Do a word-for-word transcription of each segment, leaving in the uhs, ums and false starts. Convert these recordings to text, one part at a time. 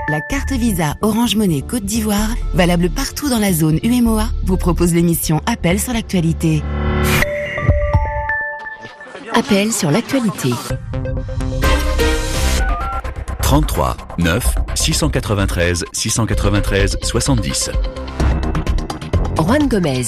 La carte Visa Orange Money Côte d'Ivoire, valable partout dans la zone U M O A, vous propose l'émission Appel sur l'actualité. Appel sur l'actualité. trente-trois neuf six cent quatre-vingt-treize six cent quatre-vingt-treize soixante-dix. Juan Gomez.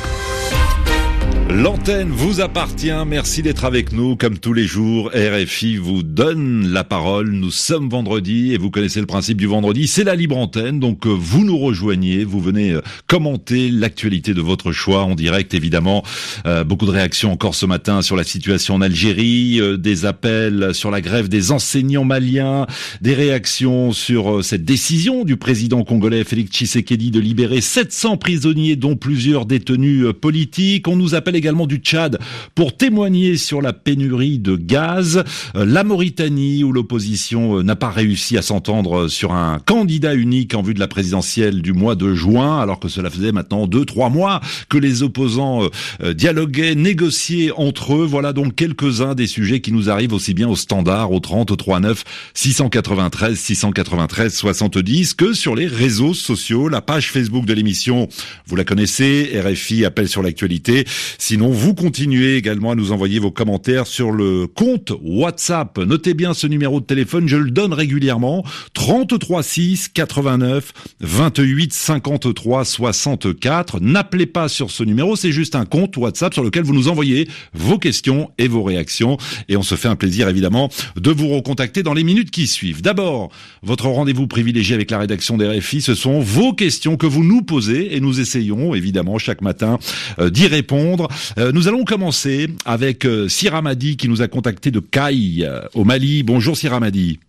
L'antenne vous appartient, merci d'être avec nous comme tous les jours. R F I vous donne la parole, nous sommes vendredi et vous connaissez le principe du vendredi, c'est la libre antenne, donc vous nous rejoignez, vous venez commenter l'actualité de votre choix en direct évidemment. Euh, beaucoup de réactions encore ce matin sur la situation en Algérie, euh, des appels sur la grève des enseignants maliens, des réactions sur euh, cette décision du président congolais Félix Tshisekedi de libérer sept cents prisonniers dont plusieurs détenus euh, politiques. On nous appelle également du Tchad pour témoigner sur la pénurie de gaz. Euh, la Mauritanie où l'opposition euh, n'a pas réussi à s'entendre sur un candidat unique en vue de la présidentielle du mois de juin, alors que cela faisait maintenant deux, trois mois que les opposants euh, euh, dialoguaient, négociaient entre eux. Voilà donc quelques-uns des sujets qui nous arrivent aussi bien au standard au trente-trois neuf six cent quatre-vingt-treize six cent quatre-vingt-treize soixante-dix que sur les réseaux sociaux. La page Facebook de l'émission, vous la connaissez, R F I Appel sur l'actualité. Sinon, vous continuez également à nous envoyer vos commentaires sur le compte WhatsApp. Notez bien ce numéro de téléphone, je le donne régulièrement. trente-trois six quatre-vingt-neuf vingt-huit cinquante-trois soixante-quatre. N'appelez pas sur ce numéro, c'est juste un compte WhatsApp sur lequel vous nous envoyez vos questions et vos réactions. Et on se fait un plaisir évidemment de vous recontacter dans les minutes qui suivent. D'abord, votre rendez-vous privilégié avec la rédaction des R F I, ce sont vos questions que vous nous posez et nous essayons évidemment chaque matin euh, d'y répondre. Euh, nous allons commencer avec euh, Siramadi qui nous a contacté de Caille euh, au Mali. Bonjour Siramadi.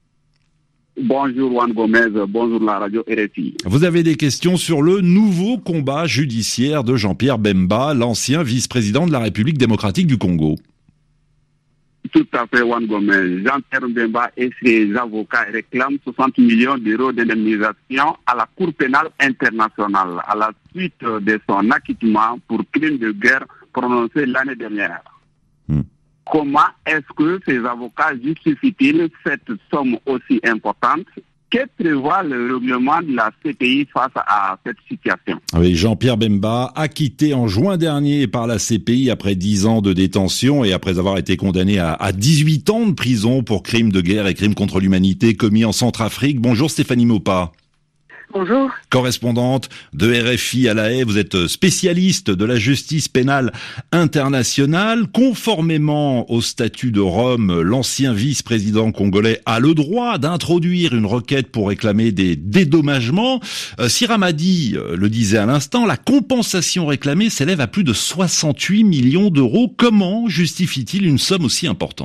Bonjour Juan Gomez, bonjour la radio R F I. Vous avez des questions sur le nouveau combat judiciaire de Jean-Pierre Bemba, l'ancien vice-président de la République démocratique du Congo. Tout à fait, Juan Gomez. Jean-Pierre Bemba et ses avocats réclament soixante millions d'euros d'indemnisation à la Cour pénale internationale à la suite de son acquittement pour crime de guerre prononcé l'année dernière. Hmm. Comment est-ce que ces avocats justifient-ils cette somme aussi importante ? Que prévoit le règlement de la C P I face à cette situation ? Oui, Jean-Pierre Bemba, acquitté en juin dernier par la C P I après dix ans de détention et après avoir été condamné à, à dix-huit ans de prison pour crimes de guerre et crimes contre l'humanité commis en Centrafrique. Bonjour Stéphanie Mopa. Bonjour. Correspondante de R F I à La Haye, vous êtes spécialiste de la justice pénale internationale. Conformément au statut de Rome, l'ancien vice-président congolais a le droit d'introduire une requête pour réclamer des dédommagements. Euh, Siramadi euh, le disait à l'instant, la compensation réclamée s'élève à plus de soixante-huit millions d'euros. Comment justifie-t-il une somme aussi importante ?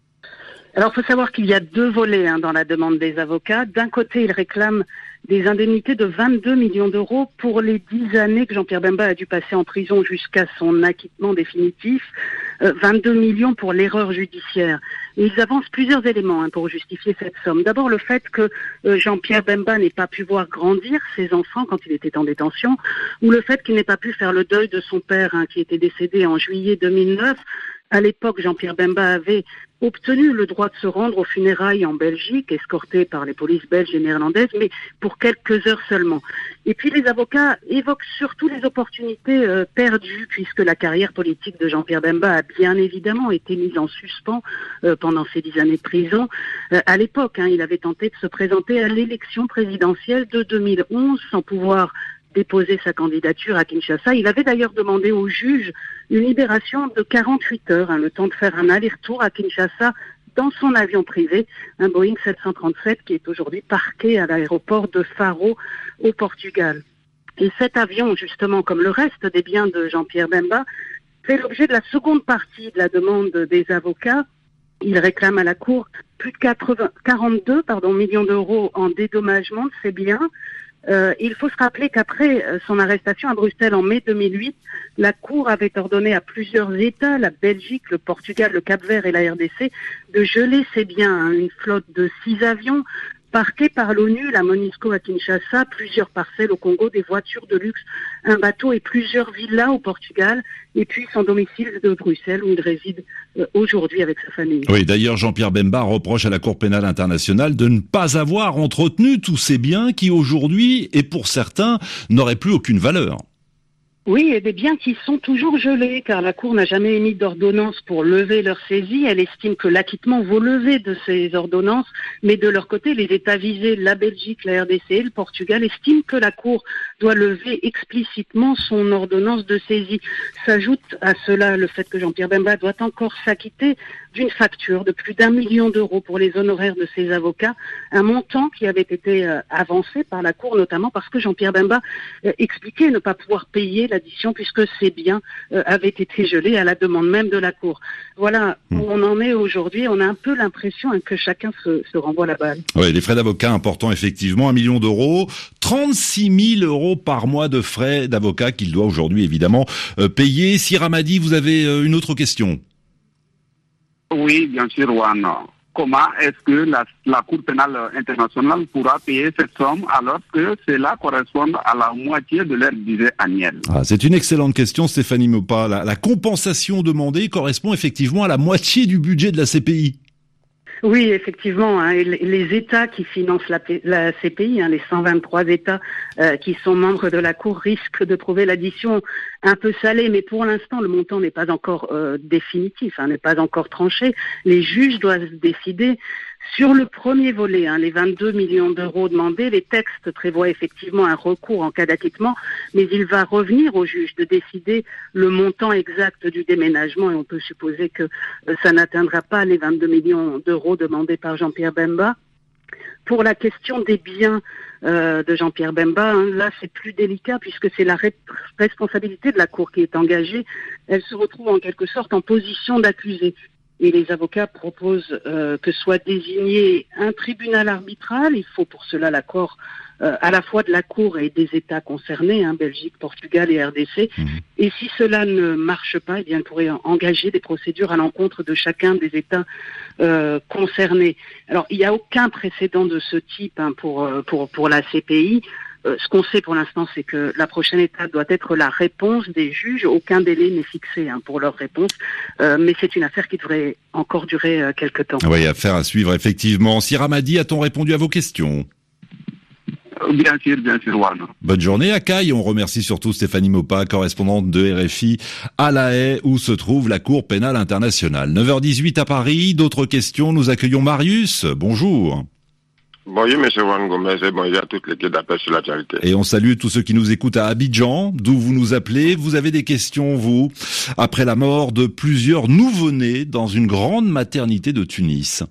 Alors, il faut savoir qu'il y a deux volets hein, dans la demande des avocats. D'un côté, ils réclament des indemnités de vingt-deux millions d'euros pour les dix années que Jean-Pierre Bemba a dû passer en prison jusqu'à son acquittement définitif. Euh, vingt-deux millions pour l'erreur judiciaire. Et ils avancent plusieurs éléments hein, pour justifier cette somme. D'abord, le fait que euh, Jean-Pierre Bemba n'ait pas pu voir grandir ses enfants quand il était en détention, ou le fait qu'il n'ait pas pu faire le deuil de son père hein, qui était décédé en juillet deux mille neuf. À l'époque, Jean-Pierre Bemba avait obtenu le droit de se rendre aux funérailles en Belgique, escorté par les polices belges et néerlandaises, mais pour quelques heures seulement. Et puis les avocats évoquent surtout les opportunités euh, perdues, puisque la carrière politique de Jean-Pierre Bemba a bien évidemment été mise en suspens euh, pendant ces dix années de prison. Euh, à l'époque, hein, il avait tenté de se présenter à l'élection présidentielle de deux mille onze sans pouvoir déposer sa candidature à Kinshasa. Il avait d'ailleurs demandé au juge une libération de quarante-huit heures, hein, le temps de faire un aller-retour à Kinshasa dans son avion privé, un Boeing sept cent trente-sept qui est aujourd'hui parqué à l'aéroport de Faro au Portugal. Et cet avion, justement, comme le reste des biens de Jean-Pierre Bemba, fait l'objet de la seconde partie de la demande des avocats. Il réclame à la Cour plus de quatre-vingts, quarante-deux pardon, millions d'euros en dédommagement de ses biens. Euh, il faut se rappeler qu'après euh, son arrestation à Bruxelles en mai deux mille huit, la Cour avait ordonné à plusieurs États, la Belgique, le Portugal, le Cap-Vert et la R D C, de geler ses biens, hein, une flotte de six avions, parqués par l'ONU, la MONUSCO à Kinshasa, plusieurs parcelles au Congo, des voitures de luxe, un bateau et plusieurs villas au Portugal, et puis son domicile de Bruxelles où il réside euh, aujourd'hui avec sa famille. Oui, d'ailleurs, Jean-Pierre Bemba reproche à la Cour pénale internationale de ne pas avoir entretenu tous ces biens qui aujourd'hui, et pour certains, n'auraient plus aucune valeur. Oui, et des biens qui sont toujours gelés, car la Cour n'a jamais émis d'ordonnance pour lever leur saisie. Elle estime que l'acquittement vaut lever de ces ordonnances, mais de leur côté, les États visés, la Belgique, la R D C et le Portugal, estiment que la Cour doit lever explicitement son ordonnance de saisie. S'ajoute à cela le fait que Jean-Pierre Bemba doit encore s'acquitter d'une facture de plus d'un million d'euros pour les honoraires de ses avocats, un montant qui avait été euh, avancé par la Cour, notamment parce que Jean-Pierre Bemba euh, expliquait ne pas pouvoir payer l'addition puisque ces biens euh, avaient été gelés à la demande même de la Cour. Voilà où on en est aujourd'hui. On a un peu l'impression hein, que chacun se, se renvoie la balle. Oui, les frais d'avocat importants, effectivement, un million d'euros, trente-six mille euros par mois de frais d'avocat qu'il doit aujourd'hui, évidemment, euh, payer. Si Ramadi, vous avez euh, une autre question? Oui, bien sûr, Juan. Comment est-ce que la, la Cour pénale internationale pourra payer cette somme alors que cela correspond à la moitié de leur budget annuel? Ah, c'est une excellente question, Stéphanie Maupas. La, la compensation demandée correspond effectivement à la moitié du budget de la C P I. Oui, effectivement, hein, les États qui financent la, la C P I, hein, les cent vingt-trois États euh, qui sont membres de la Cour, risquent de trouver l'addition un peu salée, mais pour l'instant, le montant n'est pas encore euh, définitif, hein, n'est pas encore tranché. Les juges doivent décider. Sur le premier volet, hein, les vingt-deux millions d'euros demandés, les textes prévoient effectivement un recours en cas d'acquittement, mais il va revenir au juge de décider le montant exact du déménagement et on peut supposer que euh, ça n'atteindra pas les vingt-deux millions d'euros demandés par Jean-Pierre Bemba. Pour la question des biens euh, de Jean-Pierre Bemba, hein, là c'est plus délicat puisque c'est la ré- responsabilité de la Cour qui est engagée. Elle se retrouve en quelque sorte en position d'accusé. Et les avocats proposent euh, que soit désigné un tribunal arbitral. Il faut pour cela l'accord euh, à la fois de la Cour et des États concernés, hein, Belgique, Portugal et R D C. Mmh. Et si cela ne marche pas, eh bien, il pourrait engager des procédures à l'encontre de chacun des États euh, concernés. Alors, il n'y a aucun précédent de ce type hein, pour, pour, pour la C P I. Euh, ce qu'on sait pour l'instant, c'est que la prochaine étape doit être la réponse des juges. Aucun délai n'est fixé hein, pour leur réponse, euh, mais c'est une affaire qui devrait encore durer euh, quelque temps. Oui, affaire à suivre, effectivement. Si Ramadi, a-t-on répondu à vos questions? Bien sûr, bien sûr, Juan. Bonne journée à Caille. On remercie surtout Stéphanie Maupas, correspondante de R F I à La Haye, où se trouve la Cour pénale internationale. neuf heures dix-huit à Paris. D'autres questions? Nous accueillons Marius. Bonjour. Bonjour, monsieur Juan Gomez, et bonjour à toute l'équipe d'Appel sur l'actualité. Et on salue tous ceux qui nous écoutent à Abidjan, d'où vous nous appelez. Vous avez des questions, vous, après la mort de plusieurs nouveau-nés dans une grande maternité de Tunis.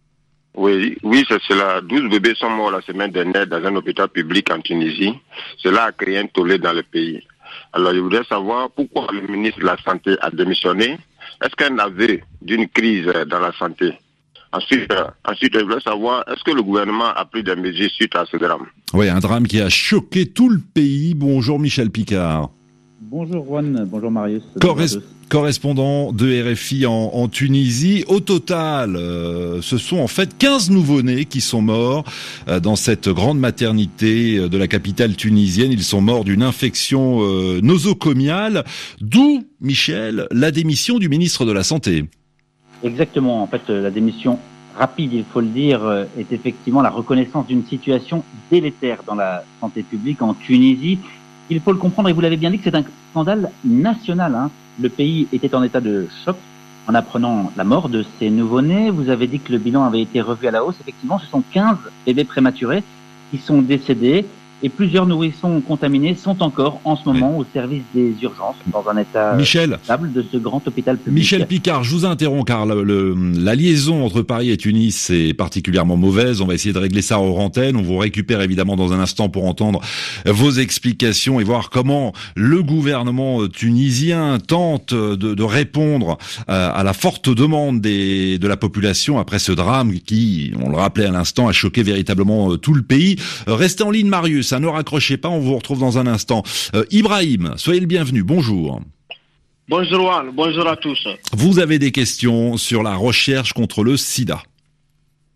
Oui, oui, c'est cela. douze bébés sont morts la semaine dernière dans un hôpital public en Tunisie. Cela a créé un tollé dans le pays. Alors, je voudrais savoir pourquoi le ministre de la Santé a démissionné. Est-ce qu'un aveu d'une crise dans la santé? Ensuite, euh, ensuite, je voulais savoir, est-ce que le gouvernement a pris des mesures suite à ce drame? Oui, un drame qui a choqué tout le pays. Bonjour Michel Picard. Bonjour Juan, bonjour Marius. Corres- correspondant de R F I en, en Tunisie. Au total, euh, ce sont en fait quinze nouveau-nés qui sont morts euh, dans cette grande maternité de la capitale tunisienne. Ils sont morts d'une infection euh, nosocomiale, d'où, Michel, la démission du ministre de la Santé. Exactement, en fait, la démission rapide, il faut le dire, est effectivement la reconnaissance d'une situation délétère dans la santé publique en Tunisie. Il faut le comprendre, et vous l'avez bien dit, que c'est un scandale national. Hein. Le pays était en état de choc en apprenant la mort de ces nouveau-nés. Vous avez dit que le bilan avait été revu à la hausse. Effectivement, ce sont quinze bébés prématurés qui sont décédés. Et plusieurs nourrissons contaminés sont encore en ce moment oui. au service des urgences dans un état Michel, stable de ce grand hôpital public. Michel Picard, je vous interromps car le, le, la liaison entre Paris et Tunis est particulièrement mauvaise. On va essayer de régler ça hors antenne. On vous récupère évidemment dans un instant pour entendre vos explications et voir comment le gouvernement tunisien tente de, de répondre à, à la forte demande des, de la population après ce drame qui, on le rappelait à l'instant, a choqué véritablement tout le pays. Restez en ligne, Marius. Ça ne raccrochez pas, on vous retrouve dans un instant. Euh, Ibrahim, soyez le bienvenu, bonjour. Bonjour Juan, bonjour à tous. Vous avez des questions sur la recherche contre le sida.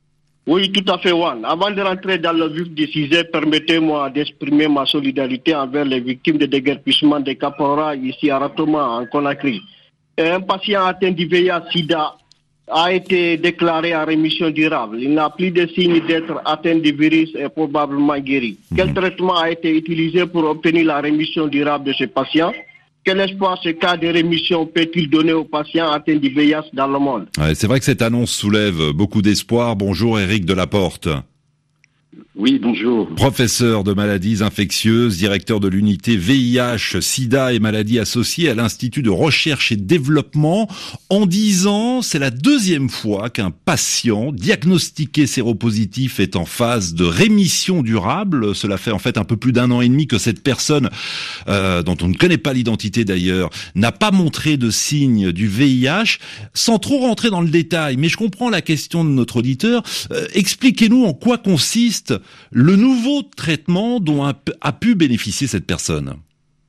Oui, tout à fait, Juan. Avant de rentrer dans le vif du sujet, permettez-moi d'exprimer ma solidarité envers les victimes de déguerpissement des caporaux ici à Ratoma, en Conakry. Un patient atteint du V I H sida a été déclaré en rémission durable. Il n'a plus de signes d'être atteint du virus et probablement guéri. Mmh. Quel traitement a été utilisé pour obtenir la rémission durable de ce patient? Quel espoir ce cas de rémission peut-il donner aux patients atteints du V I H dans le monde? Ouais, c'est vrai que cette annonce soulève beaucoup d'espoir. Bonjour Éric Delaporte. Oui, bonjour. Professeur de maladies infectieuses, directeur de l'unité V I H, sida et maladies associées à l'Institut de recherche et développement. En dix ans, c'est la deuxième fois qu'un patient diagnostiqué séropositif est en phase de rémission durable. Cela fait en fait un peu plus d'un an et demi que cette personne, euh, dont on ne connaît pas l'identité d'ailleurs, n'a pas montré de signe du V I H. Sans trop rentrer dans le détail, mais je comprends la question de notre auditeur. Euh, expliquez-nous en quoi consiste le nouveau traitement dont a, a pu bénéficier cette personne.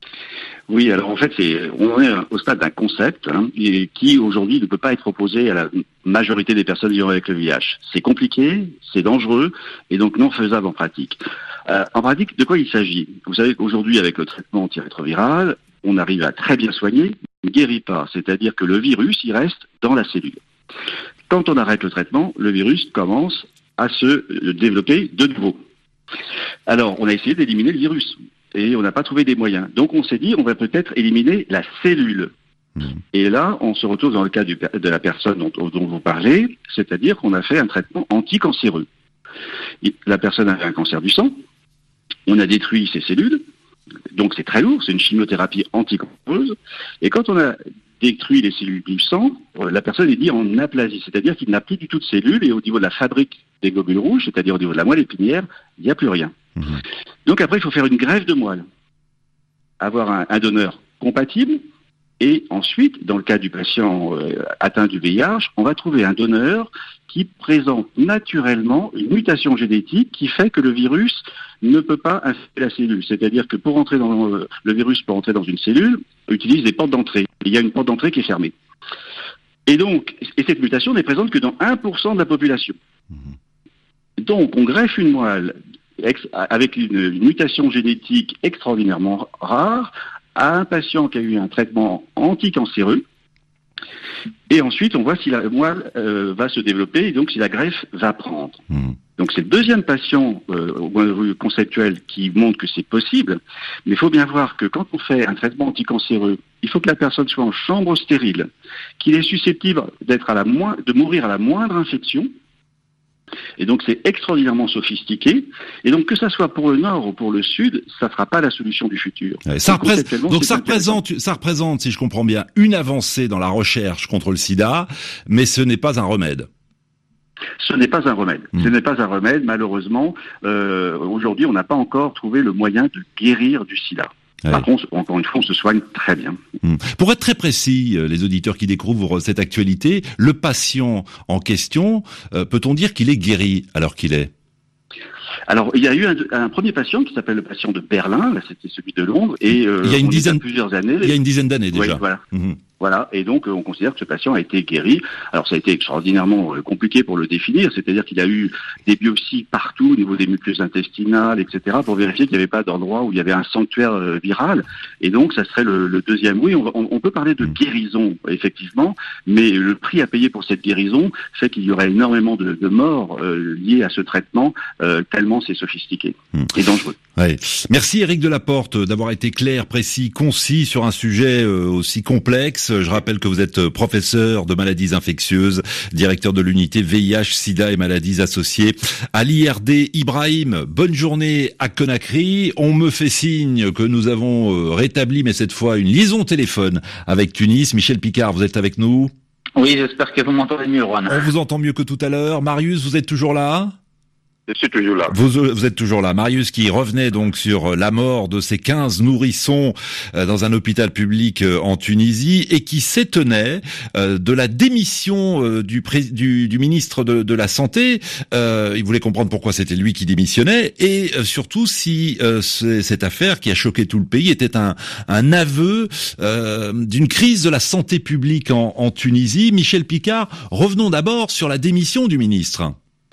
Oui, alors en fait, c'est, on est au stade d'un concept hein, et qui aujourd'hui ne peut pas être proposé à la majorité des personnes vivant avec le V I H. C'est compliqué, c'est dangereux et donc non faisable en pratique. Euh, en pratique, de quoi il s'agit? Vous savez qu'aujourd'hui, avec le traitement antirétroviral, on arrive à très bien soigner, mais ne guérit pas. C'est-à-dire que le virus, il reste dans la cellule. Quand on arrête le traitement, le virus commence à se développer de nouveau. Alors, on a essayé d'éliminer le virus et on n'a pas trouvé des moyens. Donc, on s'est dit, on va peut-être éliminer la cellule. Mmh. Et là, on se retrouve dans le cas du, de la personne dont, dont vous parlez, c'est-à-dire qu'on a fait un traitement anticancéreux. La personne avait un cancer du sang, on a détruit ses cellules, donc c'est très lourd, c'est une chimiothérapie anticancéreuse, et quand on a détruit les cellules du sang, la personne est mise en aplasie, c'est-à-dire qu'il n'a plus du tout de cellules et au niveau de la fabrique des globules rouges, c'est-à-dire au niveau de la moelle épinière, il n'y a plus rien. Mmh. Donc après, il faut faire une greffe de moelle, avoir un, un donneur compatible et ensuite, dans le cas du patient euh, atteint du V I H, on va trouver un donneur qui présente naturellement une mutation génétique qui fait que le virus ne peut pas infecter la cellule. C'est-à-dire que pour entrer dans le, le virus, pour entrer dans une cellule, utilise des portes d'entrée. Il y a une porte d'entrée qui est fermée. Et donc, et cette mutation n'est présente que dans un pour cent de la population. Donc, on greffe une moelle ex, avec une, une mutation génétique extraordinairement rare à un patient qui a eu un traitement anticancéreux. Et ensuite, on voit si la moelle euh, va se développer et donc si la greffe va prendre. Mmh. Donc c'est le deuxième patient euh, au point de vue conceptuel qui montre que c'est possible. Mais il faut bien voir que quand on fait un traitement anticancéreux, il faut que la personne soit en chambre stérile, qu'il est susceptible d'être à la mo- de mourir à la moindre infection. Et donc c'est extraordinairement sophistiqué. Et donc que ça soit pour le Nord ou pour le Sud, ça ne sera pas la solution du futur. Ouais, ça représente, donc ça représente, ça représente, si je comprends bien, une avancée dans la recherche contre le sida, mais ce n'est pas un remède. Ce n'est pas un remède. Mmh. Ce n'est pas un remède, malheureusement. Euh, aujourd'hui, on n'a pas encore trouvé le moyen de guérir du sida. Ouais. Par contre, encore une fois, on se soigne très bien. Mmh. Pour être très précis, les auditeurs qui découvrent cette actualité, le patient en question, euh, peut-on dire qu'il est guéri alors qu'il est? Alors, il y a eu un, un premier patient qui s'appelle le patient de Berlin, là c'était celui de Londres, et euh, il y a une dizaine, plusieurs années. Il y a une dizaine d'années déjà. Oui, voilà. Mmh. Voilà, et donc on considère que ce patient a été guéri. Alors ça a été extraordinairement compliqué pour le définir, c'est-à-dire qu'il a eu des biopsies partout au niveau des muqueuses intestinales, et cetera, pour vérifier qu'il n'y avait pas d'endroit où il y avait un sanctuaire euh, viral. Et donc ça serait le, le deuxième. Oui, on, on, on peut parler de guérison, effectivement, mais le prix à payer pour cette guérison fait qu'il y aurait énormément de, de morts euh, liées à ce traitement, euh, tellement c'est sophistiqué mmh. et dangereux. Ouais. Merci Éric Delaporte d'avoir été clair, précis, concis sur un sujet euh, aussi complexe. Je rappelle que vous êtes professeur de maladies infectieuses, directeur de l'unité V I H, sida et maladies associées à l'I R D. Ibrahim, bonne journée à Conakry. On me fait signe que nous avons rétabli, mais cette fois, une liaison téléphone avec Tunis. Michel Picard, vous êtes avec nous? Oui, j'espère que vous m'entendez mieux, Juan. On vous entend mieux que tout à l'heure. Marius, vous êtes toujours là? Je suis toujours là. Vous, vous êtes toujours là. Marius qui revenait donc sur la mort de ces quinze nourrissons dans un hôpital public en Tunisie et qui s'étonnait de la démission du, pré, du, du ministre de, de la Santé. Euh, il voulait comprendre pourquoi c'était lui qui démissionnait et surtout si euh, cette affaire qui a choqué tout le pays était un, un aveu euh, d'une crise de la santé publique en, en Tunisie. Michel Picard, revenons d'abord sur la démission du ministre.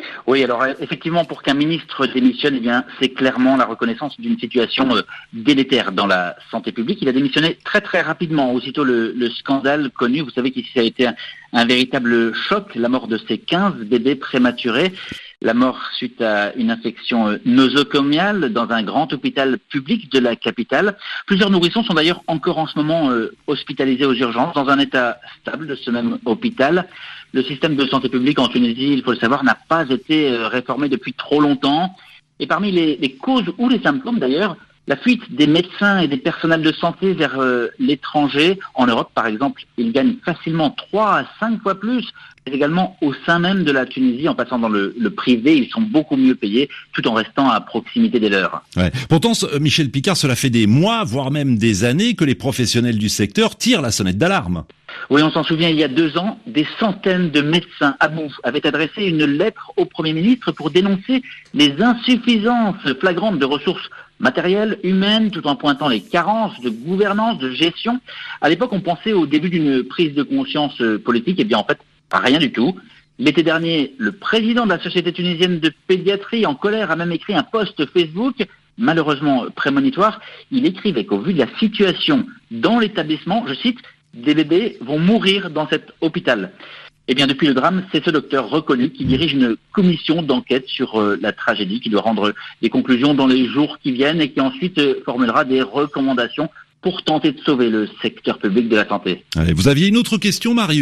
Oui, alors effectivement, pour qu'un ministre démissionne, eh bien, c'est clairement la reconnaissance d'une situation euh, délétère dans la santé publique. Il a démissionné très très rapidement, aussitôt le, le scandale connu. Vous savez qu'ici ça a été un, un véritable choc, la mort de ces quinze bébés prématurés. La mort suite à une infection nosocomiale dans un grand hôpital public de la capitale. Plusieurs nourrissons sont d'ailleurs encore en ce moment euh, hospitalisés aux urgences dans un état stable de ce même hôpital. Le système de santé publique en Tunisie, il faut le savoir, n'a pas été euh, réformé depuis trop longtemps. Et parmi les, les causes ou les symptômes d'ailleurs, la fuite des médecins et des personnels de santé vers euh, l'étranger. En Europe, par exemple, ils gagnent facilement trois à cinq fois plus. Mais également au sein même de la Tunisie, en passant dans le, le privé, ils sont beaucoup mieux payés, tout en restant à proximité des leurs. Ouais. Pourtant, Michel Picard, cela fait des mois, voire même des années, que les professionnels du secteur tirent la sonnette d'alarme. Oui, on s'en souvient, il y a deux ans, des centaines de médecins à Bouf avaient adressé une lettre au Premier ministre pour dénoncer les insuffisances flagrantes de ressources matérielles, humaines, tout en pointant les carences de gouvernance, de gestion. À l'époque, on pensait au début d'une prise de conscience politique, et bien en fait, rien du tout. L'été dernier, le président de la Société tunisienne de pédiatrie, en colère, a même écrit un post Facebook, malheureusement prémonitoire. Il écrivait qu'au vu de la situation dans l'établissement, je cite, des bébés vont mourir dans cet hôpital. Eh bien, depuis le drame, c'est ce docteur reconnu qui dirige une commission d'enquête sur euh, la tragédie, qui doit rendre des conclusions dans les jours qui viennent et qui ensuite euh, formulera des recommandations pour tenter de sauver le secteur public de la santé. Allez, vous aviez une autre question, Marius ?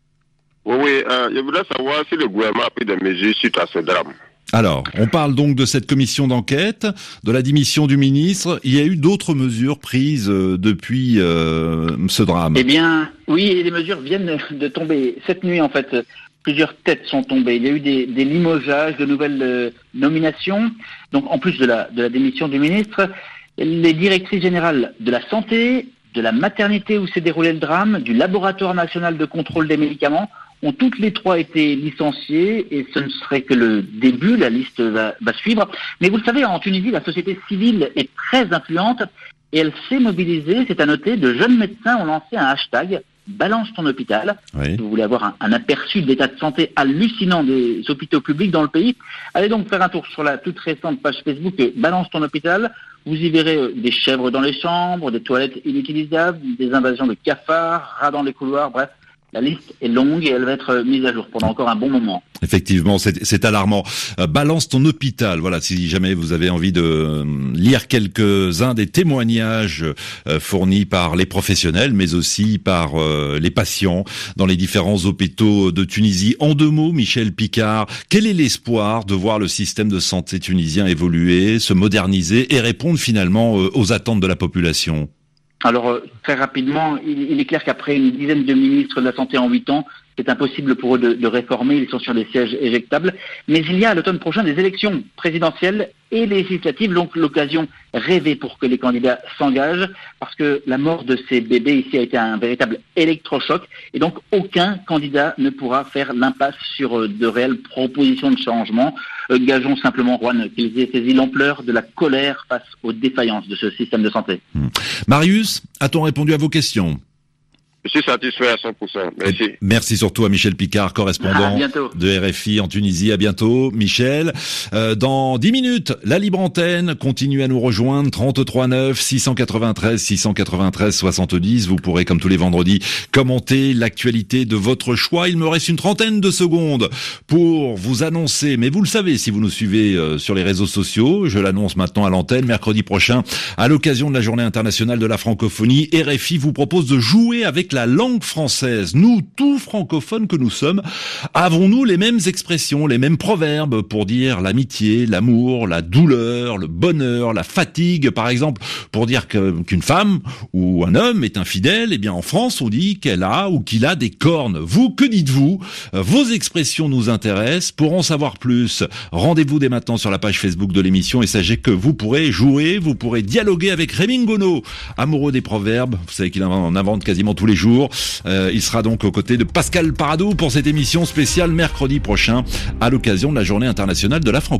Oui, oui euh, je voudrais savoir si le gouvernement a pris des mesures suite à ce drame. Alors, on parle donc de cette commission d'enquête, de la démission du ministre. Il y a eu d'autres mesures prises euh, depuis euh, ce drame. Eh bien, oui, les mesures viennent de tomber. Cette nuit, en fait, plusieurs têtes sont tombées. Il y a eu des, des limogeages, de nouvelles euh, nominations. Donc, en plus de la, de la démission du ministre, les directrices générales de la santé, de la maternité où s'est déroulé le drame, du laboratoire national de contrôle des médicaments, ont toutes les trois été licenciées et ce ne serait que le début, la liste va, va suivre. Mais vous le savez, en Tunisie, la société civile est très influente et elle s'est mobilisée, c'est à noter, de jeunes médecins ont lancé un hashtag « Balance ton hôpital ». Oui. Si vous voulez avoir un, un aperçu de l'état de santé hallucinant des hôpitaux publics dans le pays, allez donc faire un tour sur la toute récente page Facebook « Balance ton hôpital ». Vous y verrez des chèvres dans les chambres, des toilettes inutilisables, des invasions de cafards, rats dans les couloirs, bref. La liste est longue et elle va être mise à jour pendant encore un bon moment. Effectivement, c'est, c'est alarmant. Euh, balance ton hôpital. Voilà, si jamais vous avez envie de euh, lire quelques-uns des témoignages euh, fournis par les professionnels, mais aussi par euh, les patients dans les différents hôpitaux de Tunisie. En deux mots, Michel Picard, quel est l'espoir de voir le système de santé tunisien évoluer, se moderniser et répondre finalement euh, aux attentes de la population ? Alors, euh, très rapidement, il, il est clair qu'après une dizaine de ministres de la Santé en huit ans, c'est impossible pour eux de, de réformer, ils sont sur des sièges éjectables. Mais il y a à l'automne prochain des élections présidentielles et législatives, donc l'occasion rêvée pour que les candidats s'engagent, parce que la mort de ces bébés ici a été un véritable électrochoc, et donc aucun candidat ne pourra faire l'impasse sur de réelles propositions de changement. Euh, gageons simplement, Juan, qu'ils aient saisi l'ampleur de la colère face aux défaillances de ce système de santé. Mmh. Marius, a-t-on répondu à vos questions ? Je suis satisfait à cent pour cent. Merci. Merci surtout à Michel Picard, correspondant de R F I en Tunisie. À bientôt, Michel. Euh, dans dix minutes, la libre antenne continue à nous rejoindre. trente-trois neuf, six cent quatre-vingt-treize, six cent quatre-vingt-treize, soixante-dix. Vous pourrez, comme tous les vendredis, commenter l'actualité de votre choix. Il me reste une trentaine de secondes pour vous annoncer, mais vous le savez si vous nous suivez euh, sur les réseaux sociaux, je l'annonce maintenant à l'antenne, mercredi prochain, à l'occasion de la Journée internationale de la francophonie, R F I vous propose de jouer avec la langue française. Nous, tous francophones que nous sommes, avons-nous les mêmes expressions, les mêmes proverbes pour dire l'amitié, l'amour, la douleur, le bonheur, la fatigue, par exemple, pour dire que, qu'une femme ou un homme est infidèle? Eh bien, en France, on dit qu'elle a ou qu'il a des cornes. Vous, que dites-vous? Vos expressions nous intéressent. Pour en savoir plus, rendez-vous dès maintenant sur la page Facebook de l'émission et sachez que vous pourrez jouer, vous pourrez dialoguer avec Rémi Ngono, amoureux des proverbes. Vous savez qu'il en invente quasiment tous les jours. Euh, il sera donc aux côtés de Pascal Paradou pour cette émission spéciale mercredi prochain à l'occasion de la Journée internationale de la francophonie.